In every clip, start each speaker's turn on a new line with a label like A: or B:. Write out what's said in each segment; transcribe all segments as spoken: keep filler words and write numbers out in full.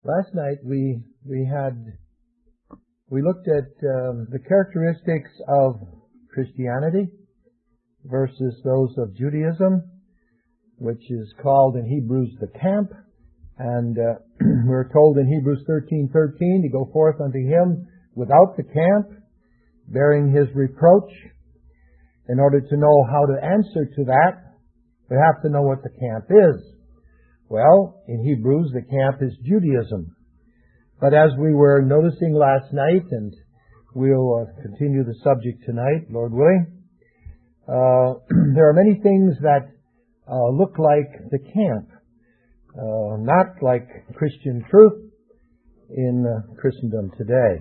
A: Last night we we had we looked at um, the characteristics of Christianity versus those of Judaism, which is called in Hebrews the camp, and uh, we're told in Hebrews thirteen thirteen to go forth unto him without the camp, bearing his reproach. In order to know how to answer to that, we have to know what the camp is. Well, in Hebrews, the camp is Judaism. But as we were noticing last night, and we'll uh, continue the subject tonight, Lord willing, uh, there are many things that uh, look like the camp, uh, not like Christian truth in uh, Christendom today.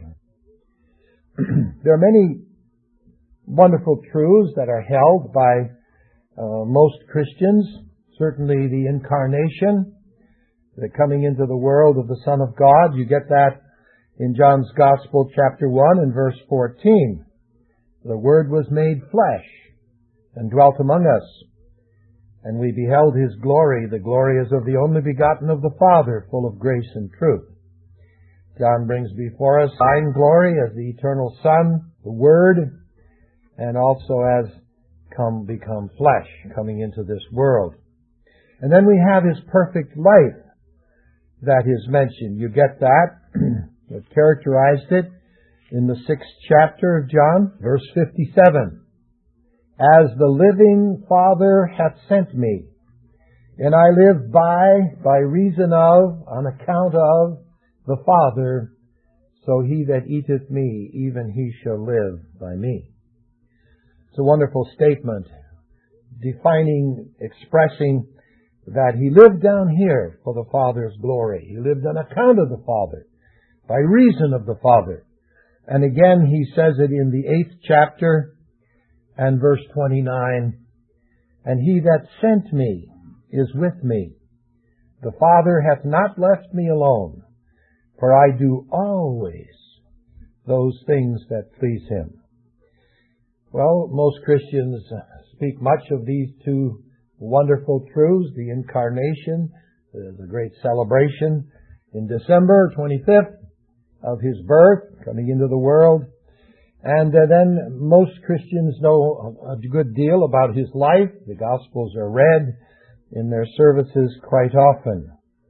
A: There are many wonderful truths that are held by uh, most Christians. Certainly the incarnation, the coming into the world of the Son of God. You get that in John's Gospel, chapter one and verse fourteen. The Word was made flesh and dwelt among us, and we beheld His glory. The glory is of the only begotten of the Father, full of grace and truth. John brings before us divine glory as the eternal Son, the Word, and also as come become flesh, coming into this world. And then we have His perfect life that is mentioned. You get that? It characterized it in the sixth chapter of John, verse fifty-seven. As the living Father hath sent me, and I live by, by reason of, on account of, the Father, so he that eateth me, even he shall live by me. It's a wonderful statement, defining, expressing that He lived down here for the Father's glory. He lived on account of the Father, by reason of the Father. And again, He says it in the eighth chapter and verse twenty-nine, and He that sent me is with me. The Father hath not left me alone, for I do always those things that please Him. Well, most Christians speak much of these two wonderful truths, the incarnation, the, the great celebration in December twenty-fifth of His birth, coming into the world. And uh, then most Christians know a, a good deal about His life. The Gospels are read in their services quite often.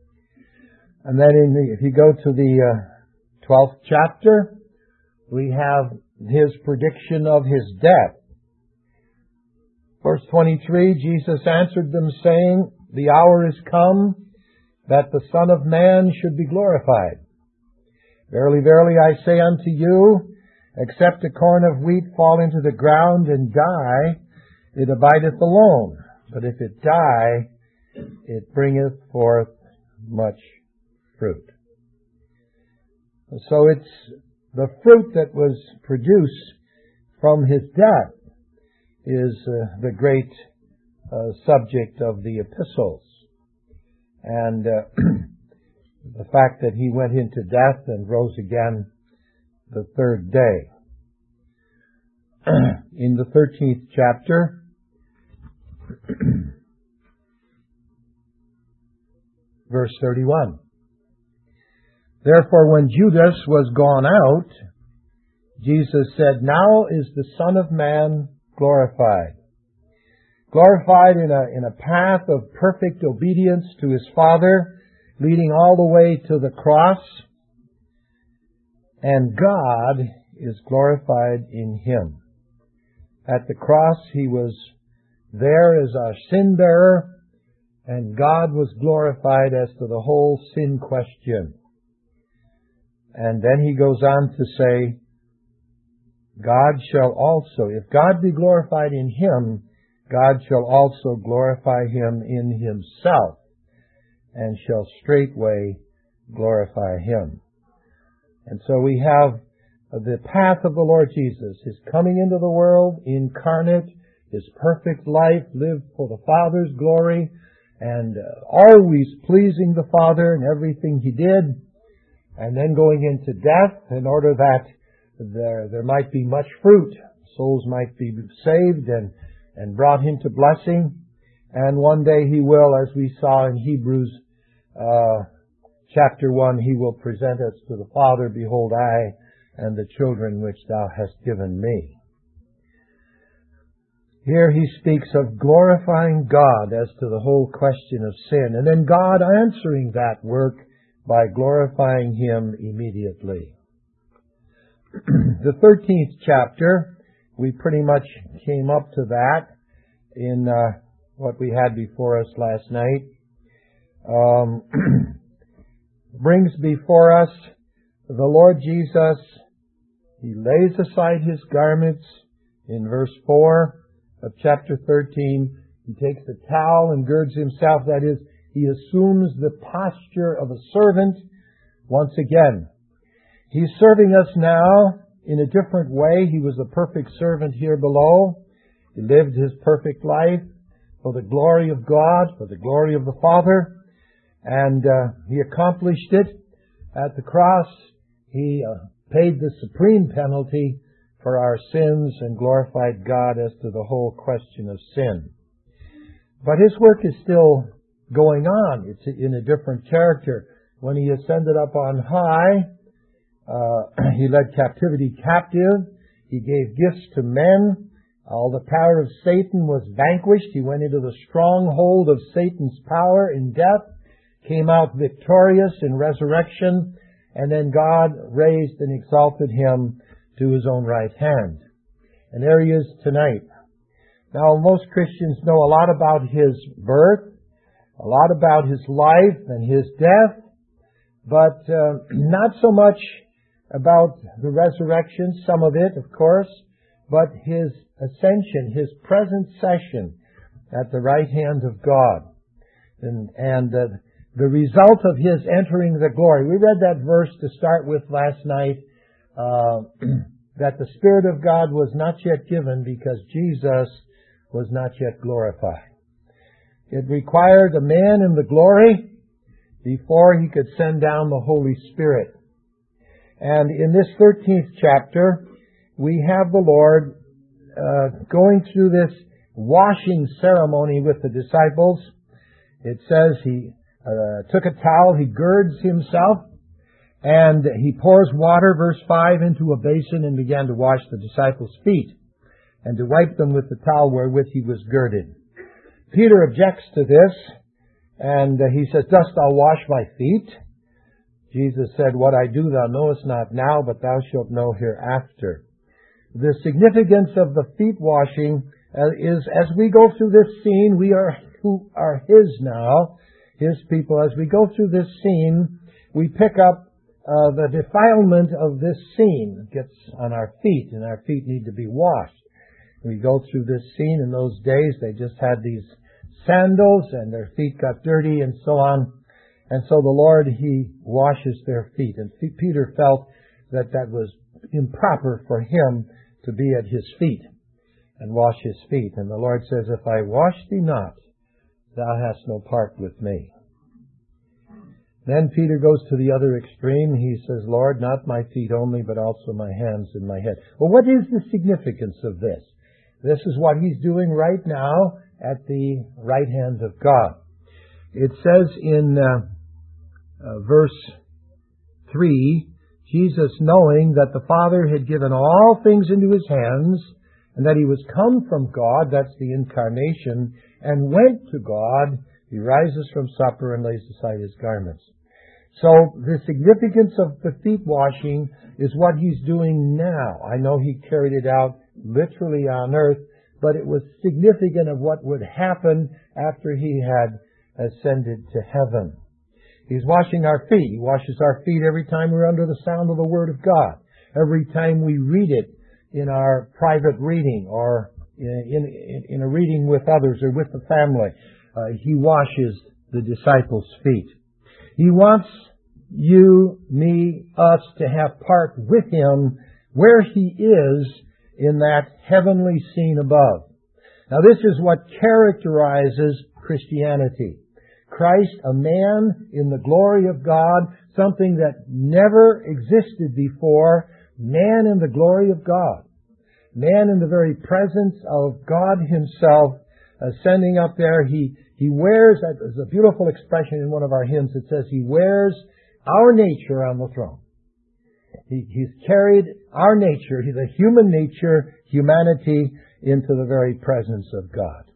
A: And then in the, if you go to the uh, twelfth chapter, we have His prediction of His death. Verse twenty-three, Jesus answered them, saying, The hour is come that the Son of Man should be glorified. Verily, verily, I say unto you, except a corn of wheat fall into the ground and die, it abideth alone. But if it die, it bringeth forth much fruit. So it's the fruit that was produced from His death is uh, the great uh, subject of the epistles. And uh, the fact that He went into death and rose again the third day. In the thirteenth chapter, verse thirty-one. Therefore, when Judas was gone out, Jesus said, Now is the Son of Man glorified. Glorified in a, in a path of perfect obedience to His Father, leading all the way to the cross. And God is glorified in Him. At the cross, He was there as our sin bearer, and God was glorified as to the whole sin question. And then He goes on to say, God shall also, if God be glorified in Him, God shall also glorify Him in Himself, and shall straightway glorify Him. And so we have the path of the Lord Jesus, His coming into the world, incarnate, His perfect life, lived for the Father's glory, and uh, always pleasing the Father in everything He did, and then going into death in order that there, there might be much fruit, souls might be saved and, and brought into blessing. And one day He will, as we saw in Hebrews uh, chapter one, He will present us to the Father. Behold, I and the children which Thou hast given me. Here He speaks of glorifying God as to the whole question of sin, and then God answering that work by glorifying Him immediately. The thirteenth chapter, we pretty much came up to that in uh, what we had before us last night. Um, brings before us the Lord Jesus. He lays aside His garments in verse four of chapter thirteen. He takes the towel and girds Himself. That is, He assumes the posture of a servant once again. He's serving us now in a different way. He was a perfect servant here below. He lived His perfect life for the glory of God, for the glory of the Father. And uh, He accomplished it at the cross. He uh, paid the supreme penalty for our sins and glorified God as to the whole question of sin. But His work is still going on. It's in a different character. When He ascended up on high, uh, He led captivity captive. He gave gifts to men. All the power of Satan was vanquished. He went into the stronghold of Satan's power in death, came out victorious in resurrection, and then God raised and exalted Him to His own right hand. And there He is tonight. Now, most Christians know a lot about His birth, a lot about His life and His death, but uh, not so much about the resurrection, some of it, of course, but His ascension, His present session at the right hand of God. And, and uh, the result of His entering the glory. We read that verse to start with last night, uh, that the Spirit of God was not yet given because Jesus was not yet glorified. It required a man in the glory before He could send down the Holy Spirit. And in this thirteenth chapter, we have the Lord uh, going through this washing ceremony with the disciples. It says He uh, took a towel, He girds Himself, and He pours water, verse five, into a basin and began to wash the disciples' feet and to wipe them with the towel wherewith He was girded. Peter objects to this, and uh, he says, Dost thou wash my feet? Jesus said, What I do thou knowest not now, but thou shalt know hereafter. The significance of the feet washing uh, is, as we go through this scene, we are who are His now, His people. As we go through this scene, we pick up uh, the defilement of this scene. It gets on our feet, and our feet need to be washed. We go through this scene. In those days, they just had these sandals, and their feet got dirty, and so on. And so the Lord, He washes their feet. And Peter felt that that was improper for him to be at His feet and wash His feet. And the Lord says, If I wash thee not, thou hast no part with me. Then Peter goes to the other extreme. He says, Lord, not my feet only, but also my hands and my head. Well, what is the significance of this? This is what He's doing right now at the right hand of God. It says in uh, uh, verse three, Jesus, knowing that the Father had given all things into His hands, and that He was come from God, that's the incarnation, and went to God, He rises from supper and lays aside His garments. So the significance of the feet washing is what He's doing now. I know He carried it out literally on earth, but it was significant of what would happen after He had ascended to heaven. He's washing our feet. He washes our feet every time we're under the sound of the Word of God. Every time we read it in our private reading or in, in, in a reading with others or with the family, uh, He washes the disciples' feet. He wants you, me, us to have part with Him where He is in that heavenly scene above. Now this is what characterizes Christianity. Christ, a man in the glory of God, something that never existed before, man in the glory of God. Man in the very presence of God Himself, ascending up there. He, he wears, there's a beautiful expression in one of our hymns that says, He wears our nature on the throne. He, he's carried our nature, the human nature, humanity, into the very presence of God.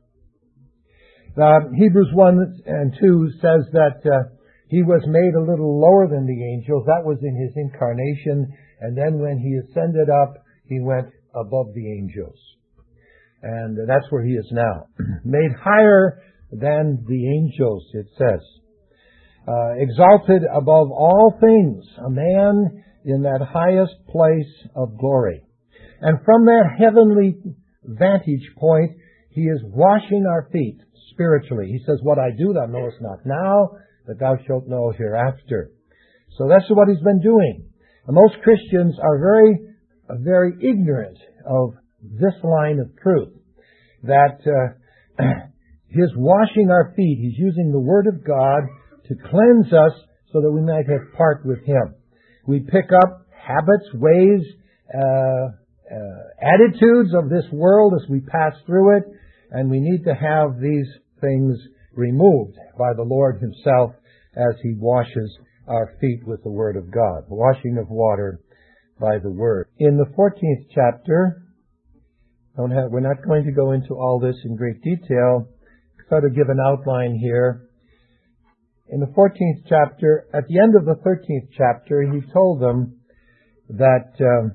A: Uh, Hebrews one and two says that uh, He was made a little lower than the angels. That was in His incarnation. And then when He ascended up, He went above the angels. And that's where He is now. Made higher than the angels, it says. Uh, exalted above all things, a man in that highest place of glory. And from that heavenly vantage point, He is washing our feet spiritually. He says, what I do thou knowest not now, but thou shalt know hereafter. So that's what He's been doing. And most Christians are very, very ignorant of this line of truth. That uh, His washing our feet, He's using the Word of God to cleanse us so that we might have part with Him. We pick up habits, ways, uh, uh, attitudes of this world as we pass through it, and we need to have these things removed by the Lord Himself as He washes our feet with the Word of God. Washing of water by the Word. In the fourteenth chapter, don't have, we're not going to go into all this in great detail. Try to give an outline here. In the fourteenth chapter, at the end of the thirteenth chapter, He told them that um,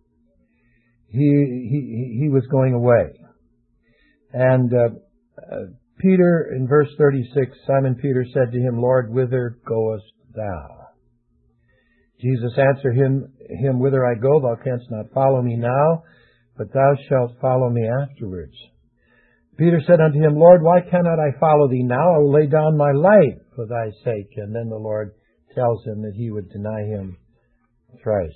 A: he, he he was going away. And uh, uh, Peter, in verse thirty-six, Simon Peter said to Him, Lord, whither goest thou? Jesus answered him, him, Whither I go, thou canst not follow me now, but thou shalt follow me afterwards. Peter said unto Him, Lord, why cannot I follow Thee now? I will lay down my life for Thy sake. And then the Lord tells him that He would deny Him thrice.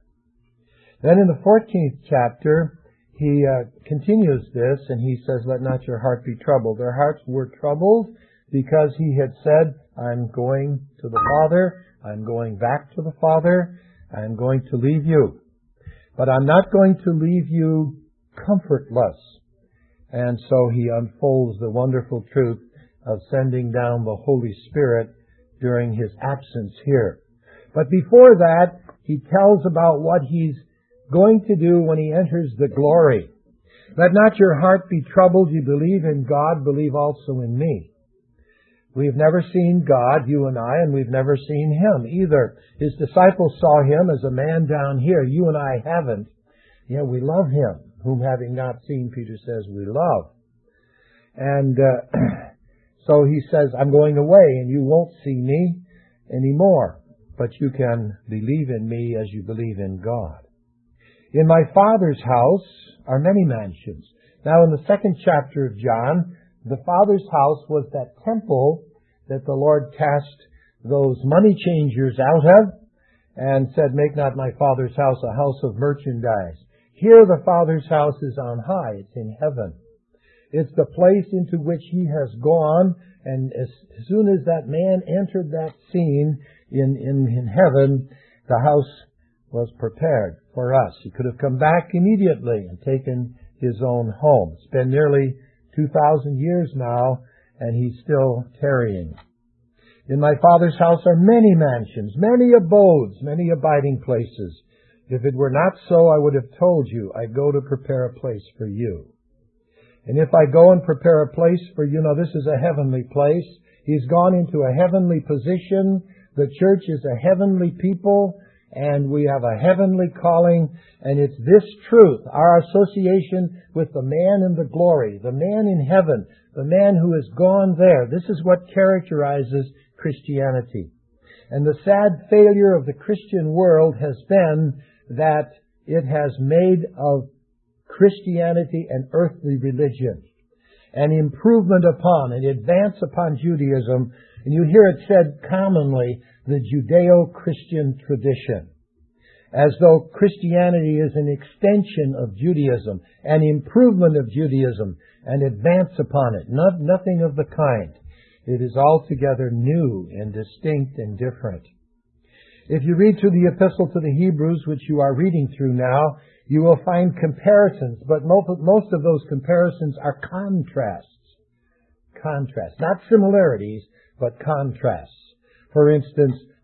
A: Then in the fourteenth chapter, He uh, continues this, and He says, let not your heart be troubled. Their hearts were troubled because He had said, I'm going to the Father, I'm going back to the Father, I'm going to leave you. But I'm not going to leave you comfortless. And so He unfolds the wonderful truth of sending down the Holy Spirit during His absence here. But before that, He tells about what He's going to do when He enters the glory. Let not your heart be troubled. You believe in God, believe also in me. We've never seen God, you and I, and we've never seen Him either. His disciples saw Him as a man down here. You and I haven't. Yet we love Him, whom having not seen, Peter says, we love. And uh, so He says, I'm going away, and you won't see me anymore. But you can believe in me as you believe in God. In my Father's house are many mansions. Now in the second chapter of John, the Father's house was that temple that the Lord cast those money changers out of and said, make not my Father's house a house of merchandise. Here the Father's house is on high. It's in heaven. It's the place into which He has gone, and as soon as that man entered that scene in, in, in heaven, the house was prepared for us. He could have come back immediately and taken His own home. It's been nearly two thousand years now, and He's still tarrying. In my Father's house are many mansions, many abodes, many abiding places. If it were not so, I would have told you, I go to prepare a place for you. And if I go and prepare a place for you, now this is a heavenly place. He's gone into a heavenly position. The church is a heavenly people, and we have a heavenly calling, and it's this truth, our association with the man in the glory, the man in heaven, the man who has gone there. This is what characterizes Christianity. And the sad failure of the Christian world has been that it has made of Christianity an earthly religion, an improvement upon, an advance upon Judaism. And you hear it said commonly, the Judeo-Christian tradition, as though Christianity is an extension of Judaism, an improvement of Judaism, an advance upon it. Not, nothing of the kind. It is altogether new and distinct and different. If you read through the Epistle to the Hebrews, which you are reading through now, you will find comparisons, but most of those comparisons are contrasts. Contrasts. Not similarities, but contrasts. For instance,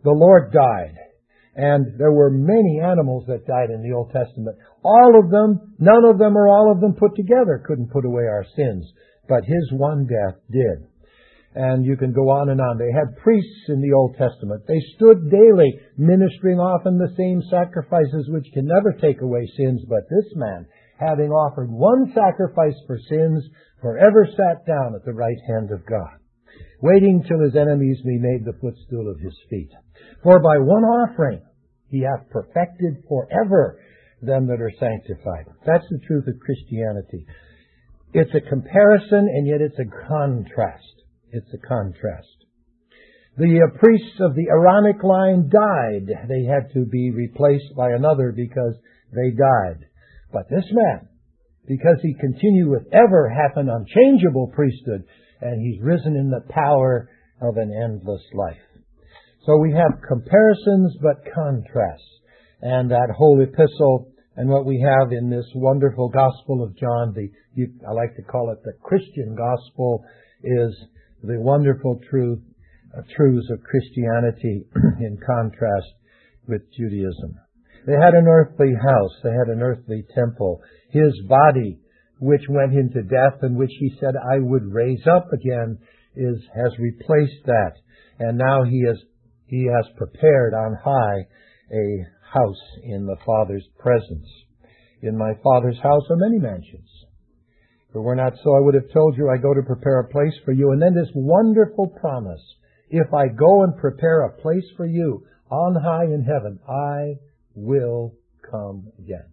A: The Lord died. And there were many animals that died in the Old Testament. All of them, none of them or all of them put together couldn't put away our sins. But His one death did. And you can go on and on. They had priests in the Old Testament. They stood daily, ministering often the same sacrifices which can never take away sins. But this man, having offered one sacrifice for sins, forever sat down at the right hand of God, waiting till His enemies be made the footstool of His feet. For by one offering He hath perfected forever them that are sanctified. That's the truth of Christianity. It's a comparison, and yet it's a contrast. It's a contrast. The uh, priests of the Aaronic line died. They had to be replaced by another because they died. But this man, because he continued with ever hath an unchangeable priesthood, and he's risen in the power of an endless life. So we have comparisons but contrasts. And that whole epistle and what we have in this wonderful Gospel of John, the you, I like to call it the Christian Gospel, is the wonderful truth, uh, truths of Christianity in contrast with Judaism. They had an earthly house. They had an earthly temple. His body, which went into death and which He said, I would raise up again, is has replaced that. And now He has, he has prepared on high a house in the Father's presence. In my Father's house are many mansions. If it were not so, I would have told you, I go to prepare a place for you. And then this wonderful promise, if I go and prepare a place for you on high in heaven, I will come again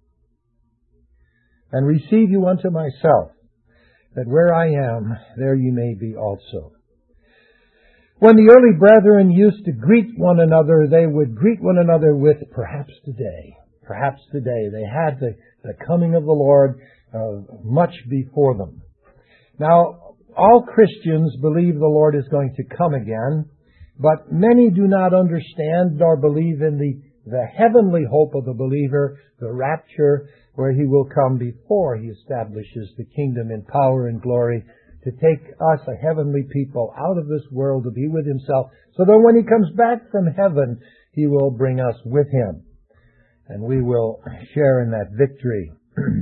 A: and receive you unto myself, that where I am, there you may be also. When the early brethren used to greet one another, they would greet one another with perhaps today. Perhaps today. They had the, the coming of the Lord uh, much before them. Now, all Christians believe the Lord is going to come again, but many do not understand nor believe in the, the heavenly hope of the believer, the rapture, where He will come before He establishes the kingdom in power and glory, to take us, a heavenly people, out of this world to be with Himself, so that when He comes back from heaven, He will bring us with Him, and we will share in that victory.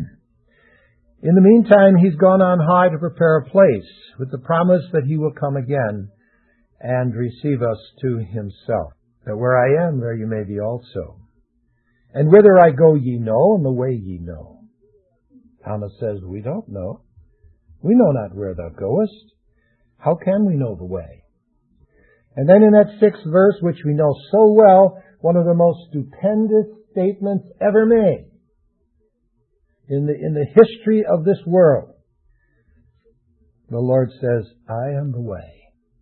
A: In the meantime, He's gone on high to prepare a place, with the promise that He will come again and receive us to Himself, that where I am, there you may be also. And whither I go ye know, and the way ye know. Thomas says, we don't know. We know not where thou goest. How can we know the way? And then in that sixth verse, which we know so well, one of the most stupendous statements ever made in the, in the history of this world, the Lord says, I am the way,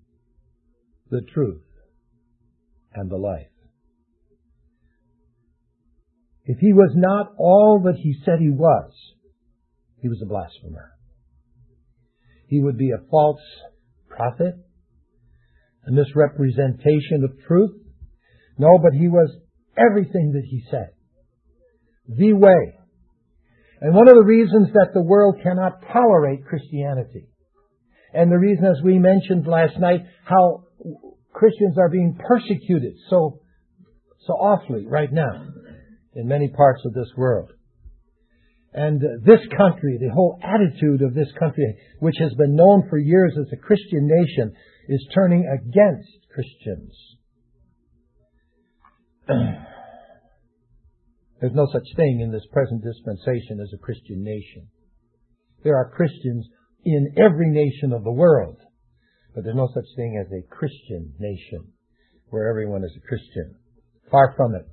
A: the truth, and the life. If He was not all that He said He was, He was a blasphemer. He would be a false prophet, a misrepresentation of truth. No, but He was everything that He said. The way. And one of the reasons that the world cannot tolerate Christianity, and the reason, as we mentioned last night, how Christians are being persecuted so, so awfully right now in many parts of this world. And this country, the whole attitude of this country, which has been known for years as a Christian nation, is turning against Christians. There's no such thing in this present dispensation as a Christian nation. There are Christians in every nation of the world, but there's no such thing as a Christian nation where everyone is a Christian. Far from it.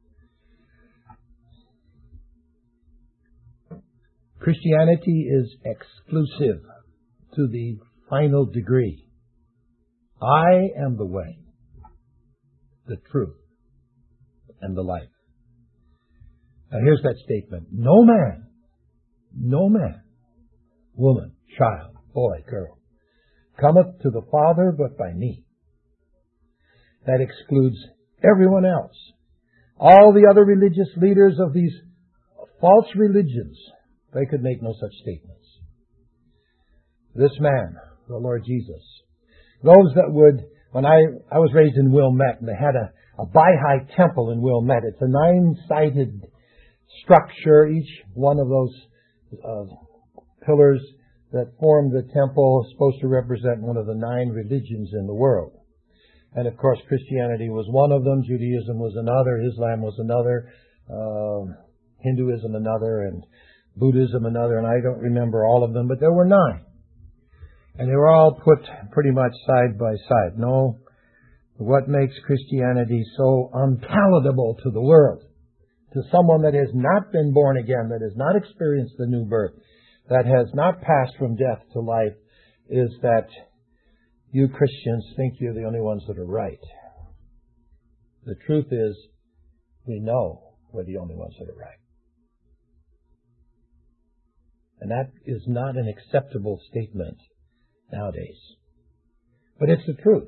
A: Christianity is exclusive to the final degree. I am the way, the truth, and the life. Now here's that statement. No man, no man, woman, child, boy, girl, cometh to the Father but by me. That excludes everyone else. All the other religious leaders of these false religions, they could make no such statements. This man, the Lord Jesus, those that would, when I, I was raised in Wilmette, and they had a, a Baha'i temple in Wilmette. It's a nine-sided structure. Each one of those uh, pillars that form the temple is supposed to represent one of the nine religions in the world. And of course, Christianity was one of them, Judaism was another, Islam was another, uh, Hinduism another, and Buddhism another, and I don't remember all of them, but there were nine. And they were all put pretty much side by side. No, what makes Christianity so unpalatable to the world, to someone that has not been born again, that has not experienced the new birth, that has not passed from death to life, is that you Christians think you're the only ones that are right. The truth is, we know we're the only ones that are right. And that is not an acceptable statement nowadays. But it's the truth.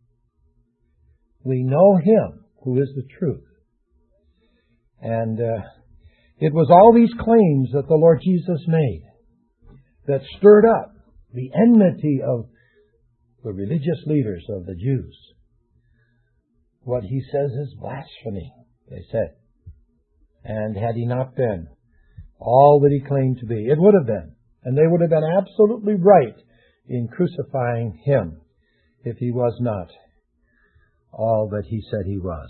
A: We know Him who is the truth. And uh, it was all these claims that the Lord Jesus made that stirred up the enmity of the religious leaders of the Jews. What He says is blasphemy, they said. And had He not been all that He claimed to be, it would have been. And they would have been absolutely right in crucifying Him if He was not all that He said He was.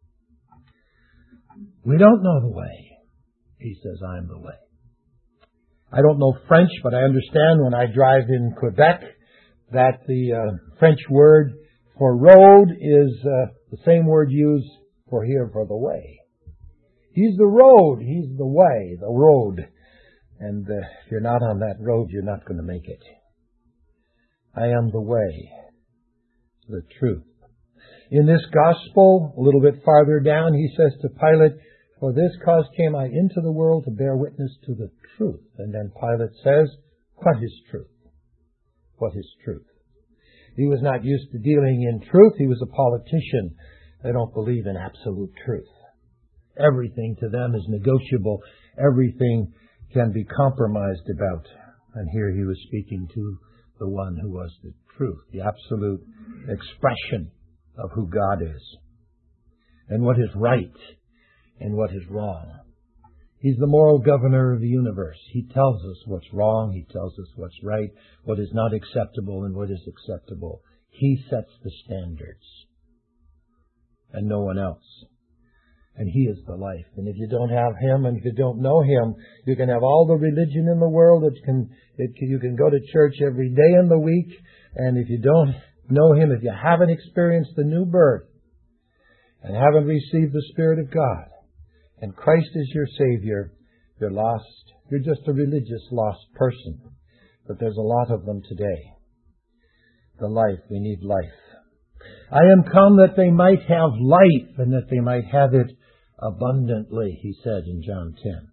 A: We don't know the way. He says, I am the way. I don't know French, but I understand when I drive in Quebec that the uh, French word for road is uh, the same word used for here for the way. He's the road. He's the way, the road. And uh, if you're not on that road, you're not going to make it. I am the way, the truth. In this gospel, a little bit farther down, He says to Pilate, for this cause came I into the world to bear witness to the truth. And then Pilate says, what is truth? What is truth? He was not used to dealing in truth. He was a politician. They don't believe in absolute truth. Everything to them is negotiable. Everything can be compromised about. And here He was speaking to the one who was the truth, the absolute expression of who God is, and what is right, and what is wrong. He's the moral governor of the universe. He tells us what's wrong, He tells us what's right, what is not acceptable, and what is acceptable. He sets the standards, and no one else. And He is the life. And if you don't have Him, and if you don't know Him, you can have all the religion in the world. It can, it can, you can go to church every day in the week, and if you don't know Him, if you haven't experienced the new birth, and haven't received the Spirit of God, and Christ is your Savior, you're lost. You're just a religious lost person. But there's a lot of them today. The life, we need life. I am come that they might have life, and that they might have it abundantly, He said in John ten.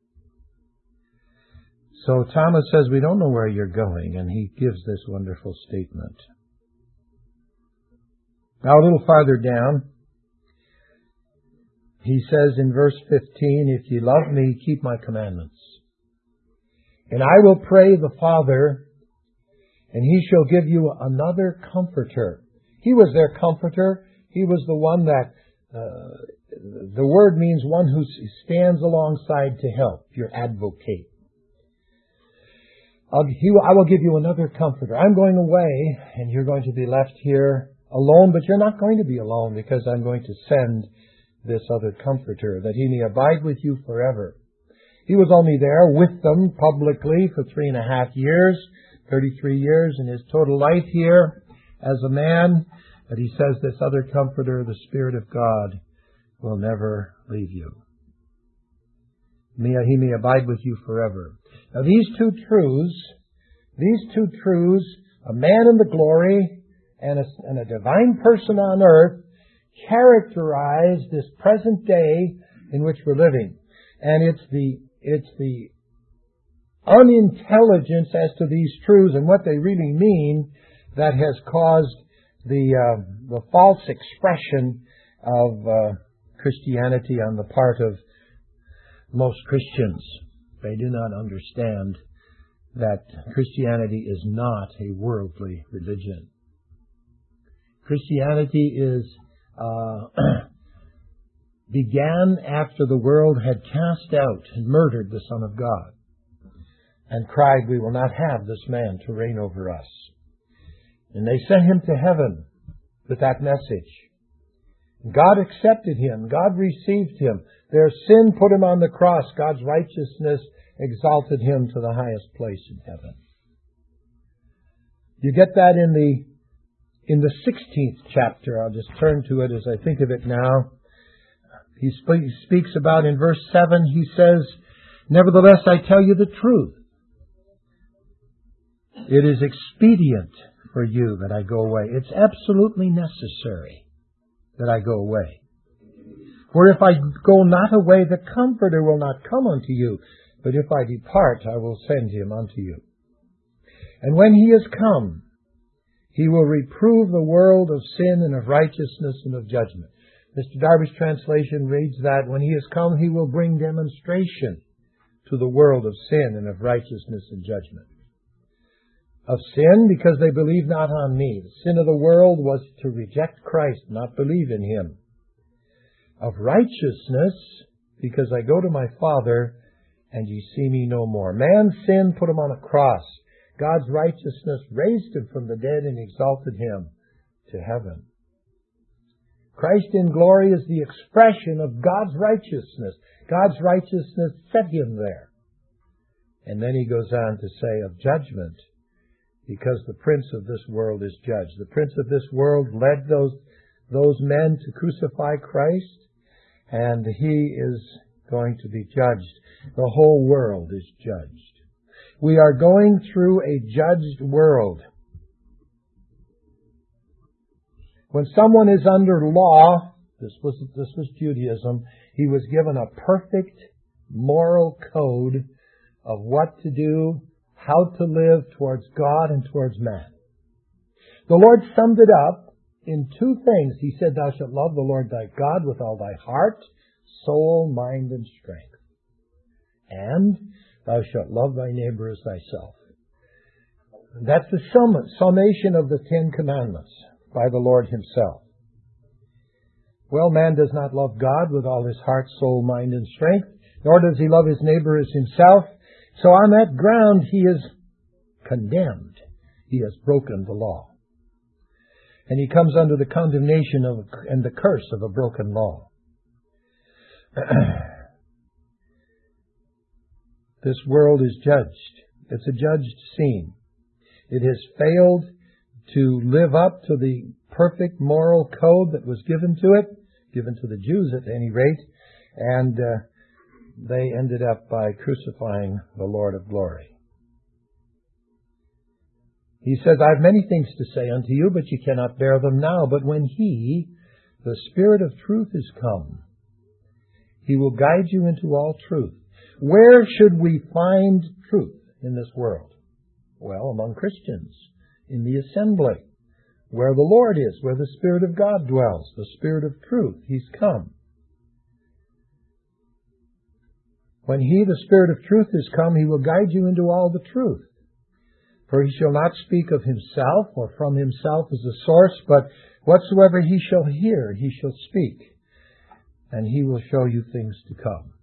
A: So Thomas says, we don't know where you're going, and he gives this wonderful statement. Now a little farther down, he says in verse fifteen, if ye love me, keep my commandments. And I will pray the Father, and He shall give you another Comforter. He was their Comforter. He was the one that, uh, the word means one who stands alongside to help, your advocate. I'll, he, I will give you another Comforter. I'm going away, and you're going to be left here alone, but you're not going to be alone, because I'm going to send this other Comforter, that He may abide with you forever. He was only there with them publicly for three and a half years, thirty-three years in His total life here as a man. But He says this other Comforter, the Spirit of God, will never leave you. May He may abide with you forever. Now these two truths, these two truths, a man in the glory and a, and a divine person on earth, characterize this present day in which we're living. And it's the it's the unintelligence as to these truths and what they really mean that has caused the uh, the false expression of uh, Christianity on the part of most Christians. They do not understand that Christianity is not a worldly religion. Christianity is uh, began after the world had cast out and murdered the Son of God and cried, "We will not have this man to reign over us." And they sent him to heaven with that message. God accepted him. God received him. Their sin put him on the cross. God's righteousness exalted him to the highest place in heaven. You get that in the in the sixteenth chapter. I'll just turn to it as I think of it now. He sp- speaks about in verse seven, he says, "Nevertheless, I tell you the truth. It is expedient for you that I go away." It's absolutely necessary that I go away. "For if I go not away, the Comforter will not come unto you. But if I depart, I will send him unto you. And when he is come, he will reprove the world of sin and of righteousness and of judgment." Mister Darby's translation reads that when he is come, he will bring demonstration to the world of sin and of righteousness and judgment. Of sin, because they believe not on me. The sin of the world was to reject Christ, not believe in him. Of righteousness, because I go to my Father, and ye see me no more. Man's sin put him on a cross. God's righteousness raised him from the dead and exalted him to heaven. Christ in glory is the expression of God's righteousness. God's righteousness set him there. And then he goes on to say of judgment, because the prince of this world is judged. The prince of this world led those, those men to crucify Christ, and he is going to be judged. The whole world is judged. We are going through a judged world. When someone is under law, this was, this was Judaism, he was given a perfect moral code of what to do, how to live towards God and towards man. The Lord summed it up in two things. He said, "Thou shalt love the Lord thy God with all thy heart, soul, mind, and strength. And thou shalt love thy neighbor as thyself." That's the sum, summation of the Ten Commandments by the Lord himself. Well, man does not love God with all his heart, soul, mind, and strength, nor does he love his neighbor as himself. So on that ground, he is condemned. He has broken the law. And he comes under the condemnation of and the curse of a broken law. This world is judged. It's a judged scene. It has failed to live up to the perfect moral code that was given to it, given to the Jews at any rate, and uh, they ended up by crucifying the Lord of glory. He says, "I have many things to say unto you, but you cannot bear them now. But when He, the Spirit of truth, is come, He will guide you into all truth." Where should we find truth in this world? Well, among Christians, in the assembly, where the Lord is, where the Spirit of God dwells, the Spirit of truth. He's come. When He, the Spirit of truth, is come, He will guide you into all the truth. For He shall not speak of Himself or from Himself as a source, but whatsoever He shall hear, He shall speak, and He will show you things to come.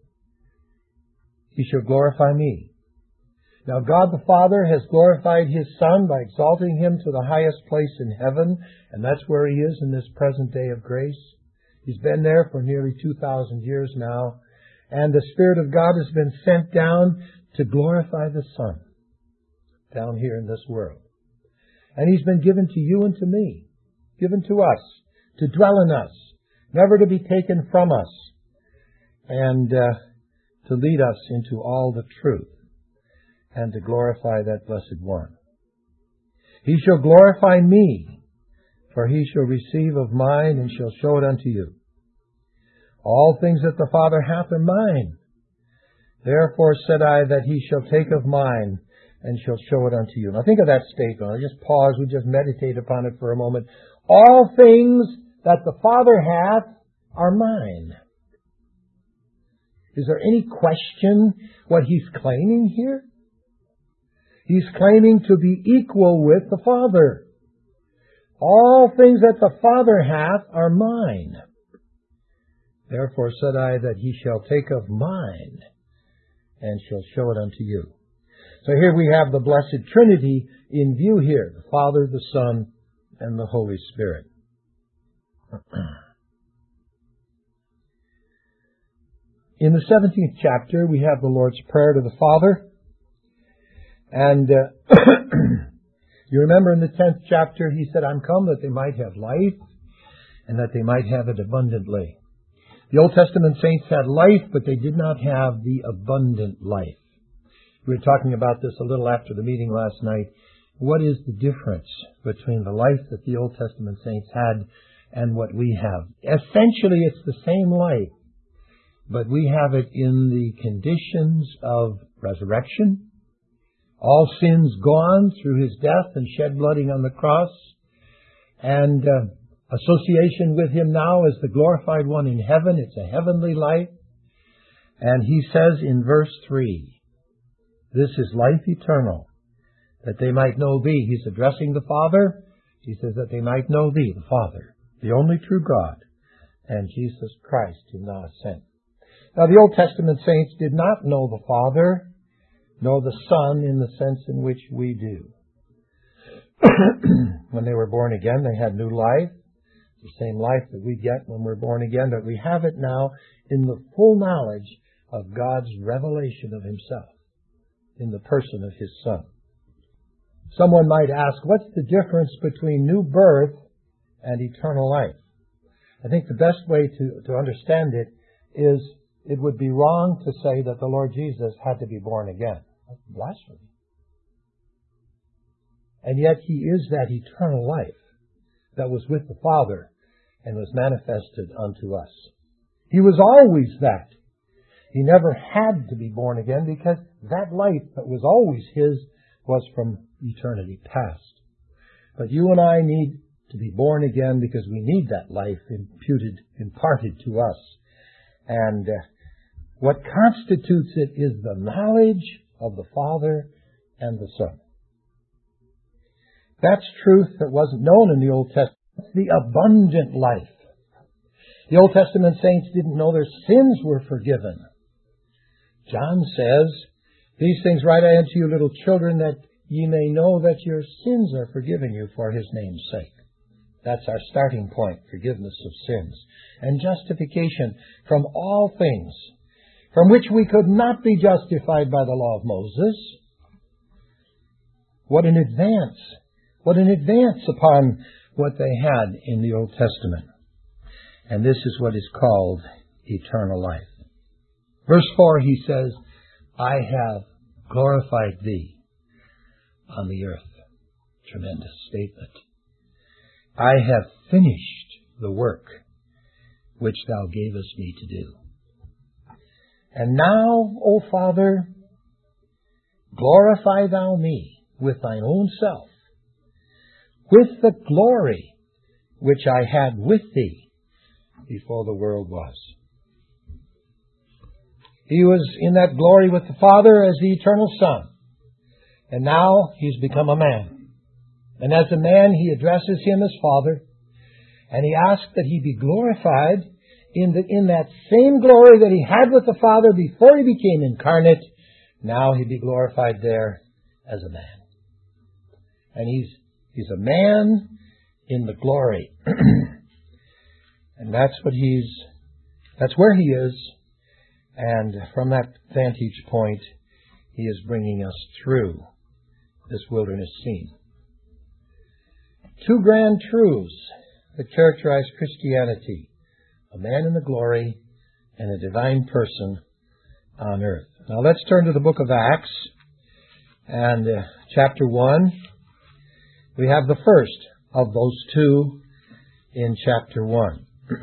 A: He shall glorify me. Now God the Father has glorified His Son by exalting Him to the highest place in heaven, and that's where He is in this present day of grace. He's been there for nearly two thousand years now, and the Spirit of God has been sent down to glorify the Son down here in this world. And He's been given to you and to me, given to us, to dwell in us, never to be taken from us, and uh, to lead us into all the truth, and to glorify that blessed one. He shall glorify me, for He shall receive of mine, and shall show it unto you. All things that the Father hath are mine. Therefore said I that He shall take of mine, and shall show it unto you. Now think of that statement. I'll just pause. We just meditate upon it for a moment. All things that the Father hath are mine. Is there any question what He's claiming here? He's claiming to be equal with the Father. All things that the Father hath are mine. Therefore said I that he shall take of mine and shall show it unto you. So here we have the Blessed Trinity in view here, the Father, the Son, and the Holy Spirit. In the seventeenth chapter, we have the Lord's Prayer to the Father. And uh, you remember in the tenth chapter, he said, I'm come that they might have life and that they might have it abundantly. The Old Testament saints had life, but they did not have the abundant life. We were talking about this a little after the meeting last night. What is the difference between the life that the Old Testament saints had and what we have? Essentially, it's the same life, but we have it in the conditions of resurrection, all sins gone through his death and shed blooding on the cross, and uh, association with him now as the glorified one in heaven. It's a heavenly life. And he says in verse three, this is life eternal, that they might know thee. He's addressing the Father. He says that they might know thee, the Father, the only true God, and Jesus Christ, whom thou hast sent. Now the Old Testament saints did not know the Father, nor the Son in the sense in which we do. When they were born again, they had new life, the same life that we get when we're born again, but we have it now in the full knowledge of God's revelation of himself in the person of his Son. Someone might ask, what's the difference between new birth and eternal life? I think the best way to, to understand it is it would be wrong to say that the Lord Jesus had to be born again. That's blasphemy. And yet he is that eternal life that was with the Father and was manifested unto us. He was always that. He never had to be born again because that life that was always his was from eternity past. But you and I need to be born again because we need that life imputed, imparted to us. And uh, what constitutes it is the knowledge of the Father and the Son. That's truth that wasn't known in the Old Testament. It's the abundant life. The Old Testament saints didn't know their sins were forgiven. John says, these things write I unto you, little children, that ye may know that your sins are forgiven you for his name's sake. That's our starting point, forgiveness of sins. And justification from all things, from which we could not be justified by the law of Moses. What an advance! What an advance upon what they had in the Old Testament. And this is what is called eternal life. Verse four, he says, I have glorified thee on the earth. Tremendous statement. I have finished the work which thou gavest me to do. And now, O Father, glorify thou me with thine own self, with the glory which I had with thee before the world was. He was in that glory with the Father as the eternal Son. And now he's become a man. And as a man, he addresses him as Father. And he asks that he be glorified in, the, in that same glory that he had with the Father before he became incarnate. Now he be glorified there as a man. And he's, he's a man in the glory. And that's what he's, that's where he is. And from that vantage point, he is bringing us through this wilderness scene. Two grand truths that characterize Christianity: a man in the glory and a divine person on earth. Now let's turn to the book of Acts and uh, chapter one. We have the first of those two in chapter one.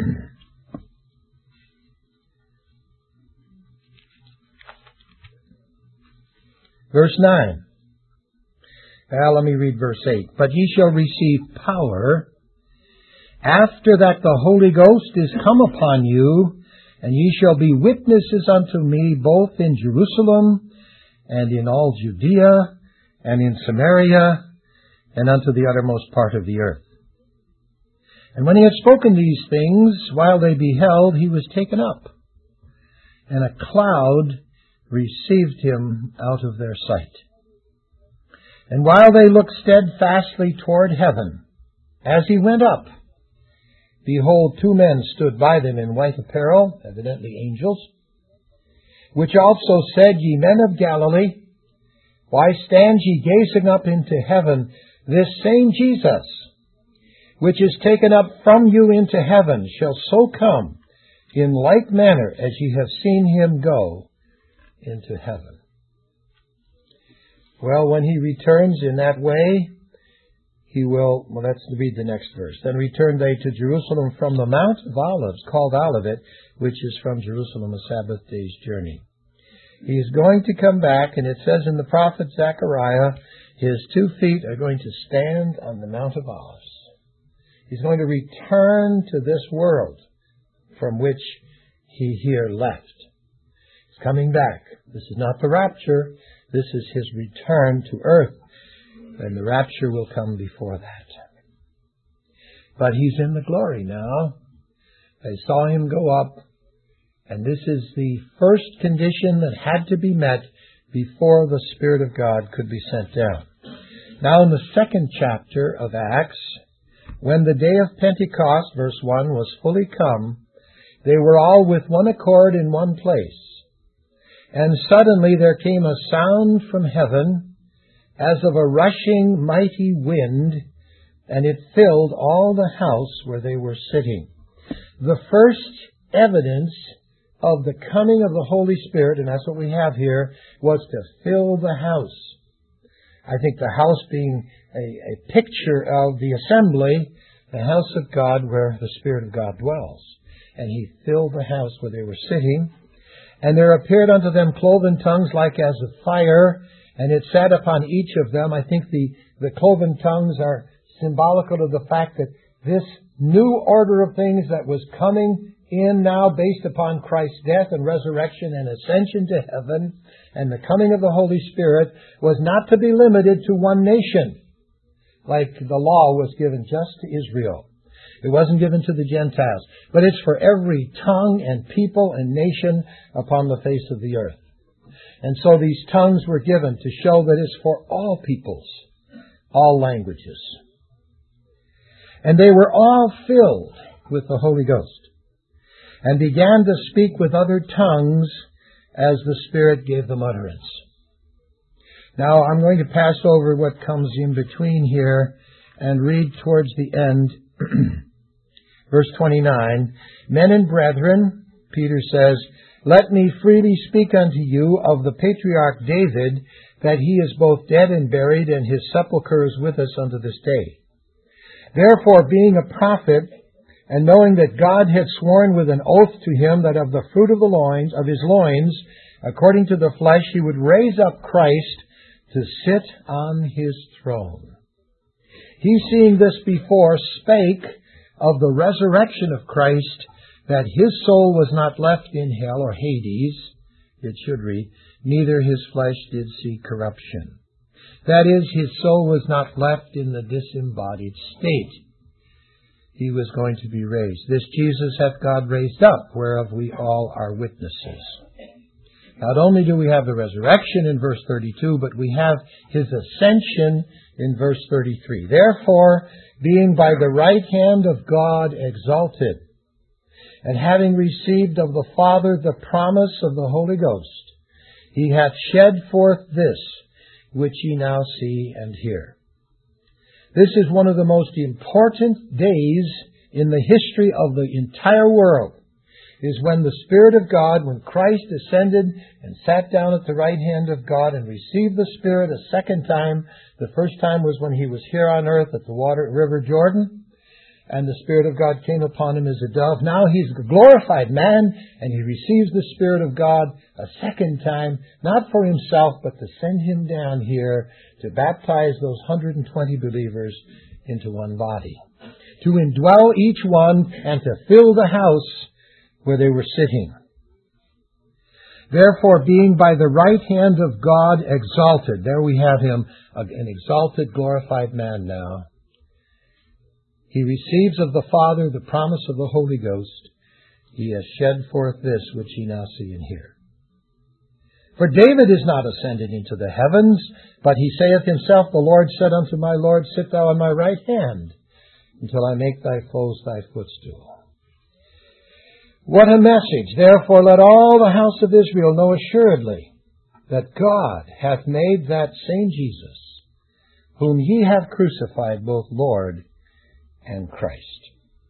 A: Verse nine. Well, let me read verse eight. But ye shall receive power after that the Holy Ghost is come upon you, and ye shall be witnesses unto me both in Jerusalem and in all Judea and in Samaria and unto the uttermost part of the earth. And when he had spoken these things, while they beheld, he was taken up, and a cloud received him out of their sight. And while they looked steadfastly toward heaven, as he went up, behold, two men stood by them in white apparel, evidently angels, which also said, Ye men of Galilee, why stand ye gazing up into heaven? This same Jesus, which is taken up from you into heaven, shall so come in like manner as ye have seen him go into heaven. Well, when he returns in that way, he will, well, let's read the next verse. Then returned they to Jerusalem from the Mount of Olives, called Olivet, which is from Jerusalem a Sabbath day's journey. He is going to come back, and it says in the prophet Zechariah, his two feet are going to stand on the Mount of Olives. He's going to return to this world from which he here left. He's coming back. This is not the rapture. This is his return to earth. And the rapture will come before that. But he's in the glory now. They saw him go up. And this is the first condition that had to be met before the Spirit of God could be sent down. Now in the second chapter of Acts, when the day of Pentecost, verse one, was fully come, they were all with one accord in one place. And suddenly there came a sound from heaven, as of a rushing mighty wind, and it filled all the house where they were sitting. The first evidence of the coming of the Holy Spirit, and that's what we have here, was to fill the house. I think the house being a, a picture of the assembly, the house of God where the Spirit of God dwells. And he filled the house where they were sitting. And there appeared unto them cloven tongues like as of fire, and it sat upon each of them. I think the, the cloven tongues are symbolical of the fact that this new order of things that was coming in now based upon Christ's death and resurrection and ascension to heaven and the coming of the Holy Spirit was not to be limited to one nation, like the law was given just to Israel. It wasn't given to the Gentiles, but it's for every tongue and people and nation upon the face of the earth. And so these tongues were given to show that it's for all peoples, all languages. And they were all filled with the Holy Ghost and began to speak with other tongues as the Spirit gave them utterance. Now I'm going to pass over what comes in between here and read towards the end. Verse twenty-nine, Men and brethren, Peter says, Let me freely speak unto you of the patriarch David, that he is both dead and buried, and his sepulchre is with us unto this day. Therefore, being a prophet, and knowing that God had sworn with an oath to him that of the fruit of the loins, of his loins, according to the flesh, he would raise up Christ to sit on his throne. He, seeing this before, spake of the resurrection of Christ, that his soul was not left in hell or Hades, it should read, neither his flesh did see corruption. That is, his soul was not left in the disembodied state. He was going to be raised. This Jesus hath God raised up, whereof we all are witnesses. Not only do we have the resurrection in verse thirty-two, but we have his ascension in verse thirty-three. Therefore, being by the right hand of God exalted, and having received of the Father the promise of the Holy Ghost, he hath shed forth this, which ye now see and hear. This is one of the most important days in the history of the entire world, is when the Spirit of God, when Christ ascended and sat down at the right hand of God and received the Spirit a second time. The first time was when he was here on earth at the water river Jordan, and the Spirit of God came upon him as a dove. Now he's a glorified man, and he receives the Spirit of God a second time, not for himself, but to send him down here to baptize those one hundred twenty believers into one body, to indwell each one and to fill the house where they were sitting. Therefore, being by the right hand of God exalted, there we have him, an exalted, glorified man now. he receives of the Father the promise of the Holy Ghost, he has shed forth this which ye now see and hear. For David is not ascended into the heavens, but he saith himself, The Lord said unto my Lord, Sit thou on my right hand, until I make thy foes thy footstool. What a message! Therefore let all the house of Israel know assuredly that God hath made that same Jesus, whom ye have crucified, both Lord and Christ.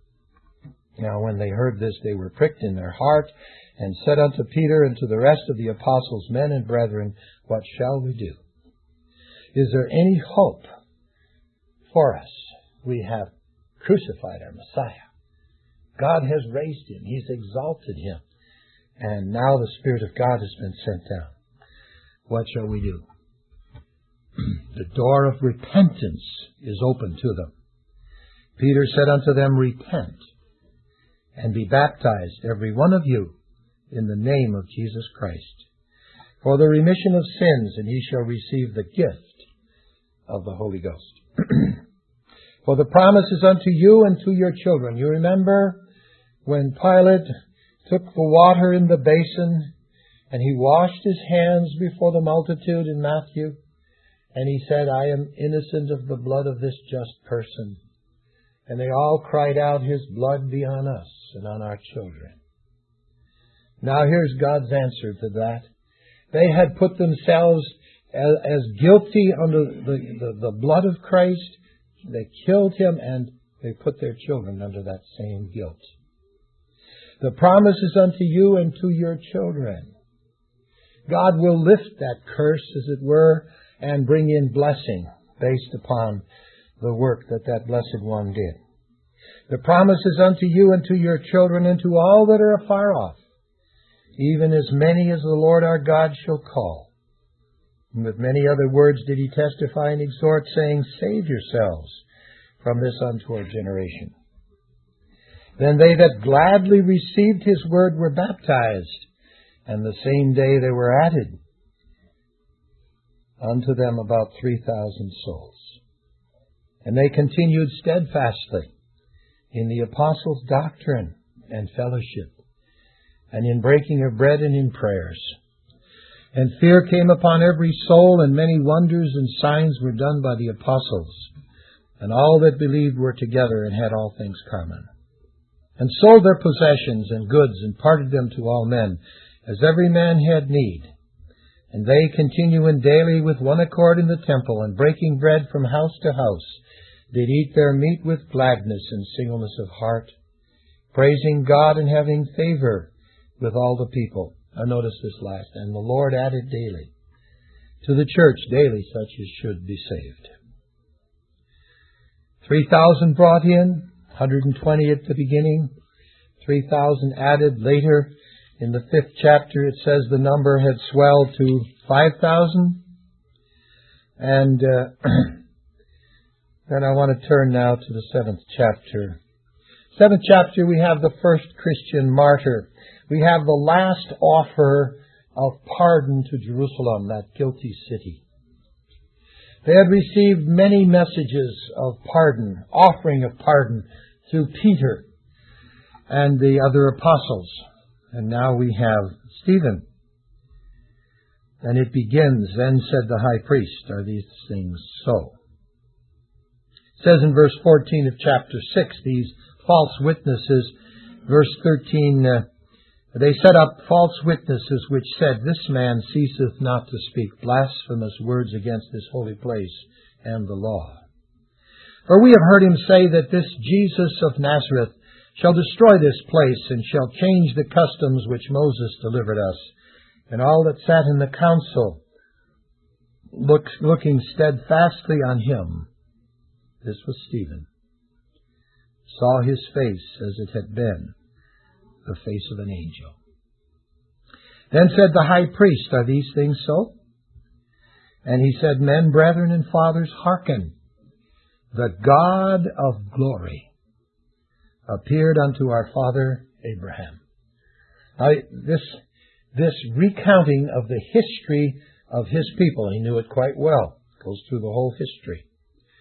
A: Now when they heard this, they were pricked in their heart, and said unto Peter and to the rest of the apostles, Men and brethren, what shall we do? Is there any hope for us? We have crucified our Messiah. God has raised him. He's exalted him. And now the Spirit of God has been sent down. What shall we do? The door of repentance is open to them. Peter said unto them, Repent, and be baptized, every one of you, in the name of Jesus Christ, for the remission of sins, and ye shall receive the gift of the Holy Ghost. For the promise is unto you and to your children. You remember when Pilate took the water in the basin, and he washed his hands before the multitude in Matthew, and he said, I am innocent of the blood of this just person. And they all cried out, His blood be on us and on our children. Now here's God's answer to that. They had put themselves as, as guilty under the, the, the blood of Christ. They killed him, and they put their children under that same guilt. The promise is unto you and to your children. God will lift that curse, as it were, and bring in blessing based upon the work that that Blessed One did. The promise is unto you and to your children and to all that are afar off, even as many as the Lord our God shall call. And with many other words did he testify and exhort, saying, Save yourselves from this untoward generation. Then they that gladly received his word were baptized, and the same day they were added unto them about three thousand souls. And they continued steadfastly in the apostles' doctrine and fellowship, and in breaking of bread and in prayers. And fear came upon every soul, and many wonders and signs were done by the apostles. And all that believed were together and had all things common. And sold their possessions and goods, and parted them to all men, as every man had need. And they, continuing daily with one accord in the temple, and breaking bread from house to house, did eat their meat with gladness and singleness of heart, praising God and having favor with all the people. Now notice this last. And the Lord added daily to the church daily such as should be saved. Three thousand brought in, one hundred twenty at the beginning, three thousand added later. In the fifth chapter it says the number had swelled to five thousand. And uh, then I want to turn now to the seventh chapter. Seventh chapter, we have the first Christian martyr. We have the last offer of pardon to Jerusalem, that guilty city. They had received many messages of pardon, offering of pardon through Peter and the other apostles. And now we have Stephen. And it begins, Then said the high priest, Are these things so? It says in verse fourteen of chapter six, these false witnesses, verse thirteen, uh, they set up false witnesses which said, This man ceaseth not to speak blasphemous words against this holy place and the law. For we have heard him say that this Jesus of Nazareth shall destroy this place, and shall change the customs which Moses delivered us. And all that sat in the council, look, looking steadfastly on him, this was Stephen, saw his face as it had been the face of an angel. Then said the high priest, Are these things so? And he said, Men, brethren, and fathers, hearken. The God of glory appeared unto our father Abraham. Now, this, this recounting of the history of his people, he knew it quite well. It goes through the whole history.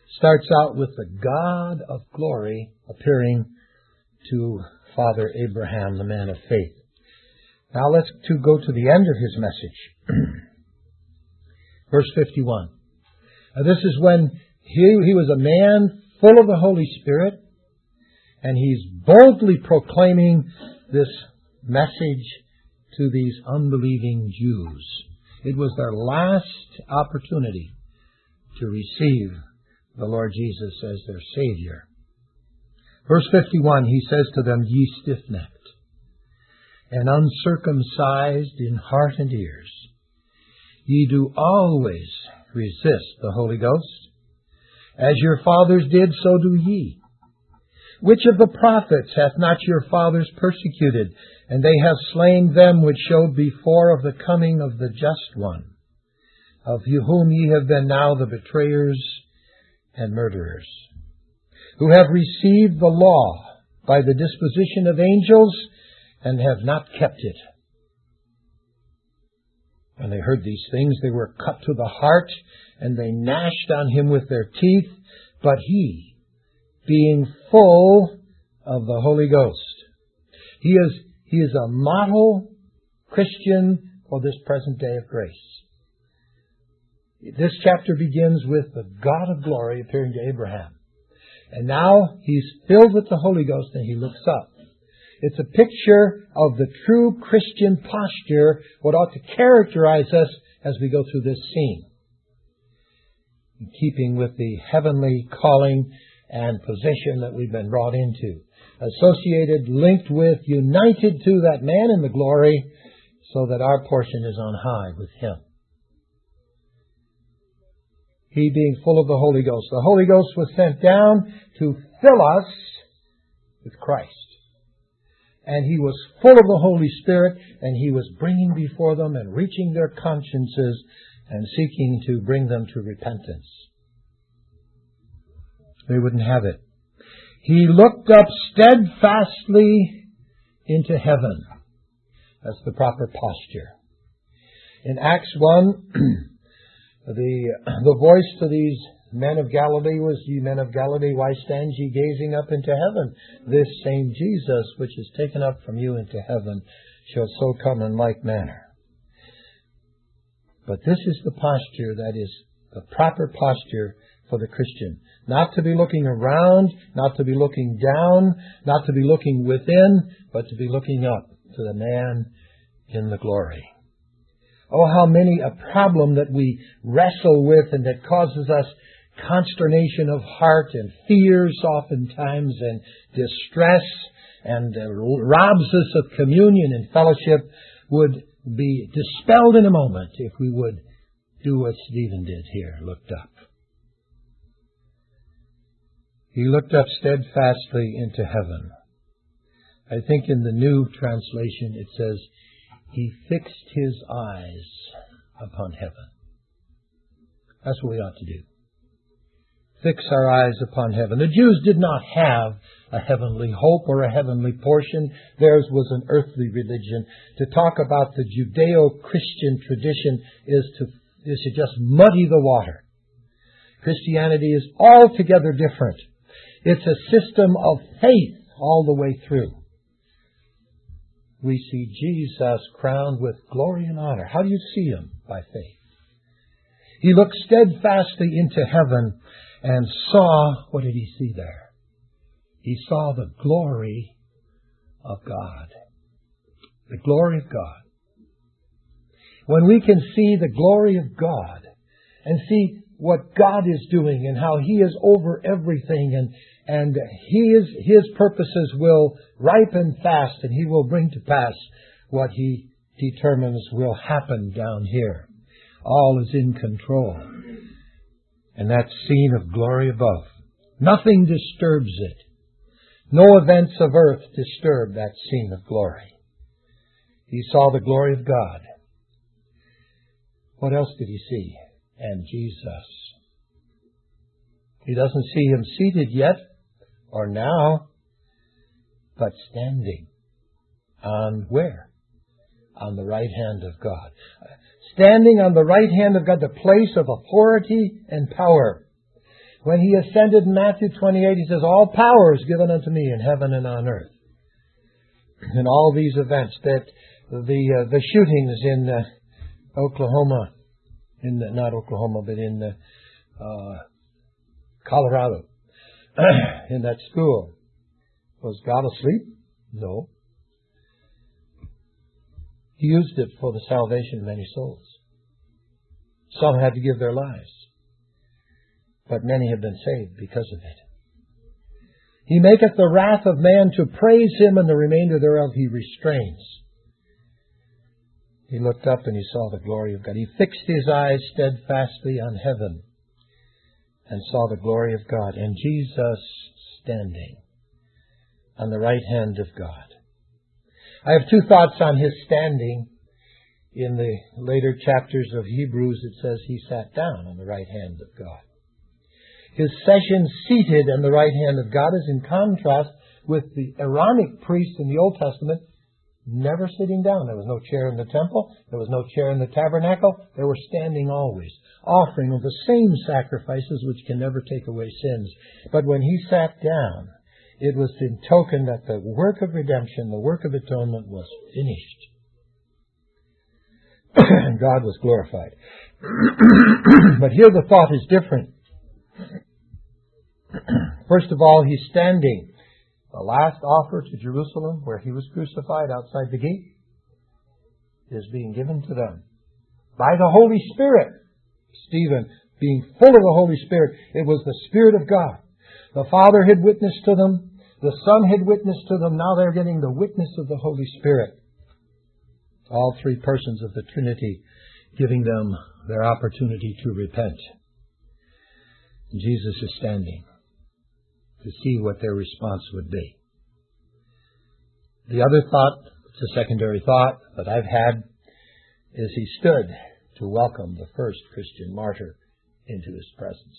A: starts out with the God of glory appearing to Father Abraham, the man of faith. Now let's to go to the end of his message. Verse fifty-one. Now this is when he, he was a man full of the Holy Spirit, and he's boldly proclaiming this message to these unbelieving Jews. It was their last opportunity to receive the Lord Jesus as their Savior. Verse fifty-one, he says to them, "Ye stiff-necked and uncircumcised in heart and ears, ye do always resist the Holy Ghost. As your fathers did, so do ye. Which of the prophets hath not your fathers persecuted? And they have slain them which showed before of the coming of the just one, of whom ye have been now the betrayers and murderers, who have received the law by the disposition of angels, and have not kept it." When they heard these things, they were cut to the heart, and they gnashed on him with their teeth. But he, being full of the Holy Ghost, he is, he is a model Christian for this present day of grace. This chapter begins with the God of glory appearing to Abraham. And now he's filled with the Holy Ghost and he looks up. It's a picture of the true Christian posture, what ought to characterize us as we go through this scene, in keeping with the heavenly calling and position that we've been brought into. Associated, linked with, united to that man in the glory, so that our portion is on high with him. He being full of the Holy Ghost. The Holy Ghost was sent down to fill us with Christ. And he was full of the Holy Spirit, and he was bringing before them and reaching their consciences and seeking to bring them to repentance. They wouldn't have it. He looked up steadfastly into heaven. That's the proper posture. In Acts one, the, the voice to these men of Galilee was, "Ye men of Galilee, why stand ye gazing up into heaven? This same Jesus, which is taken up from you into heaven, shall so come in like manner." But this is the posture that is the proper posture for the Christian. Not to be looking around, not to be looking down, not to be looking within, but to be looking up to the man in the glory. Oh, how many a problem that we wrestle with and that causes us consternation of heart and fears oftentimes and distress and uh, robs us of communion and fellowship would be dispelled in a moment if we would do what Stephen did here, looked up. He looked up steadfastly into heaven. I think in the New Translation it says, he fixed his eyes upon heaven. That's what we ought to do. Fix our eyes upon heaven. The Jews did not have a heavenly hope or a heavenly portion. Theirs was an earthly religion. To talk about the Judeo-Christian tradition is to, is to just muddy the water. Christianity is altogether different. It's a system of faith all the way through. We see Jesus crowned with glory and honor. How do you see him? By faith. He looked steadfastly into heaven and saw, what did he see there? He saw the glory of God. The glory of God. When we can see the glory of God and see what God is doing and how he is over everything and and his, his purposes will ripen fast and he will bring to pass what he determines will happen down here. All is in control. And that scene of glory above. Nothing disturbs it. No events of earth disturb that scene of glory. He saw the glory of God. What else did he see? And Jesus. He doesn't see him seated yet, or now, but standing. On where? On the right hand of God. Standing on the right hand of God, the place of authority and power. When He ascended in Matthew twenty-eight, He says, all power is given unto me in heaven and on earth. And all these events, that the uh, the shootings in uh, Oklahoma, in the, not Oklahoma, but in uh, uh, Colorado, in that school, was God asleep? No. He used it for the salvation of many souls. Some had to give their lives, but many have been saved because of it. He maketh the wrath of man to praise Him, and the remainder thereof He restrains. He looked up and He saw the glory of God. He fixed His eyes steadfastly on heaven and saw the glory of God, and Jesus standing on the right hand of God. I have two thoughts on His standing. In the later chapters of Hebrews, it says He sat down on the right hand of God. His session seated on the right hand of God is in contrast with the Aaronic priests in the Old Testament never sitting down. There was no chair in the temple. There was no chair in the tabernacle. They were standing always, offering of the same sacrifices which can never take away sins. But when He sat down, it was in token that the work of redemption, the work of atonement was finished. And God was glorified. But here the thought is different. First of all, He's standing. The last offer to Jerusalem, where He was crucified outside the gate, is being given to them by the Holy Spirit. Stephen, being full of the Holy Spirit, it was the Spirit of God. The Father had witnessed to them. The Son had witnessed to them. Now they're getting the witness of the Holy Spirit. All three persons of the Trinity giving them their opportunity to repent. Jesus is standing to see what their response would be. The other thought, it's a secondary thought that I've had, is He stood to welcome the first Christian martyr into His presence.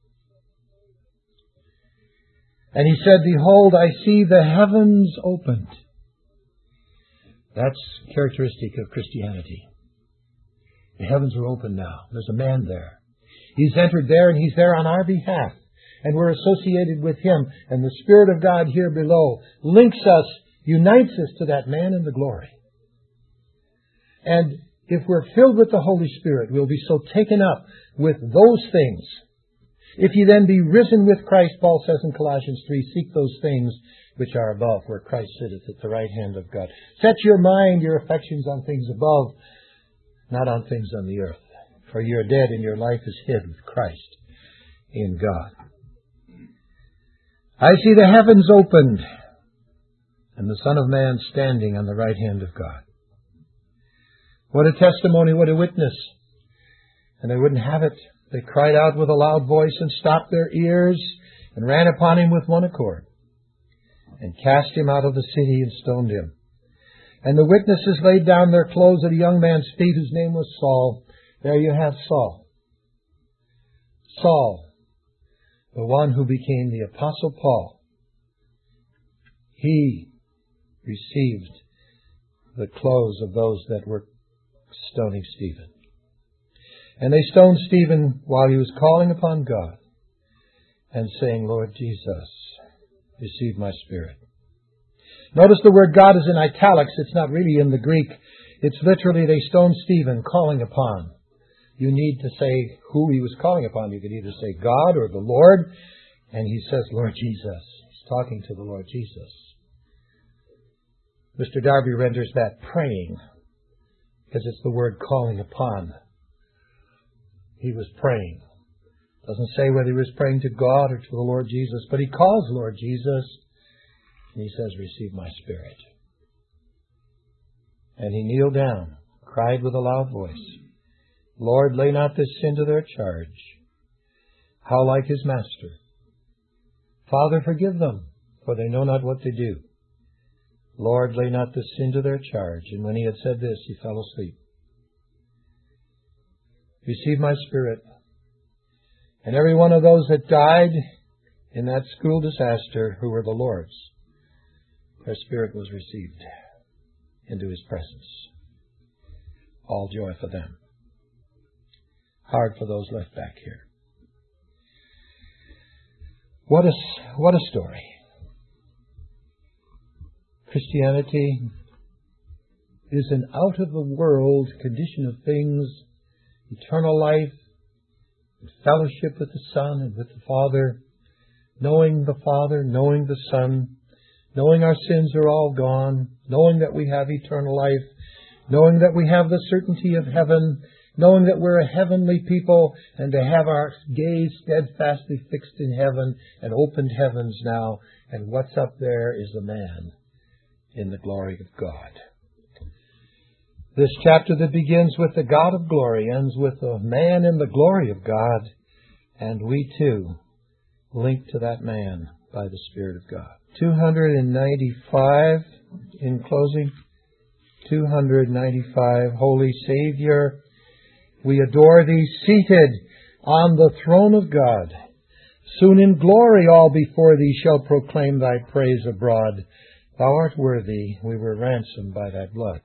A: And He said, behold, I see the heavens opened. That's characteristic of Christianity. The heavens are open now. There's a man there. He's entered there, and He's there on our behalf. And we're associated with Him. And the Spirit of God here below links us, unites us to that man in the glory. And if we're filled with the Holy Spirit, we'll be so taken up with those things. If ye then be risen with Christ, Paul says in Colossians three, seek those things which are above, where Christ sitteth at the right hand of God. Set your mind, your affections on things above, not on things on the earth. For you are dead, and your life is hid with Christ in God. I see the heavens opened, and the Son of Man standing on the right hand of God. What a testimony, what a witness. And they wouldn't have it. They cried out with a loud voice and stopped their ears and ran upon Him with one accord and cast Him out of the city and stoned Him. And the witnesses laid down their clothes at a young man's feet whose name was Saul. There you have Saul. Saul, the one who became the Apostle Paul. He received the clothes of those that were stoning Stephen. And they stoned Stephen while he was calling upon God and saying, Lord Jesus, receive my spirit. Notice the word God is in italics. It's not really in the Greek. It's literally they stoned Stephen, calling upon. You need to say who he was calling upon. You could either say God or the Lord. And he says, Lord Jesus. He's talking to the Lord Jesus. Mister Darby renders that praying, because it's the word calling upon. He was praying. Doesn't say whether he was praying to God or to the Lord Jesus, but he calls Lord Jesus, and he says, receive my spirit. And he kneeled down, cried with a loud voice, Lord, lay not this sin to their charge. How like his master. Father, forgive them, for they know not what they do. Lord, lay not this sin to their charge. And when he had said this, he fell asleep. Receive my spirit. And every one of those that died in that school disaster, who were the Lord's, their spirit was received into his presence. All joy for them. Hard for those left back here. What a, what a story. Christianity is an out-of-the-world condition of things, eternal life, fellowship with the Son and with the Father, knowing the Father, knowing the Son, knowing our sins are all gone, knowing that we have eternal life, knowing that we have the certainty of heaven, knowing that we're a heavenly people, and to have our gaze steadfastly fixed in heaven and opened heavens now, and what's up there is the man in the glory of God. This chapter that begins with the God of glory ends with a man in the glory of God, and we too link to that man by the Spirit of God. two hundred ninety-five in closing. two hundred ninety-five, Holy Savior, we adore Thee seated on the throne of God. Soon in glory all before Thee shall proclaim Thy praise abroad. Thou art worthy, we were ransomed by Thy blood.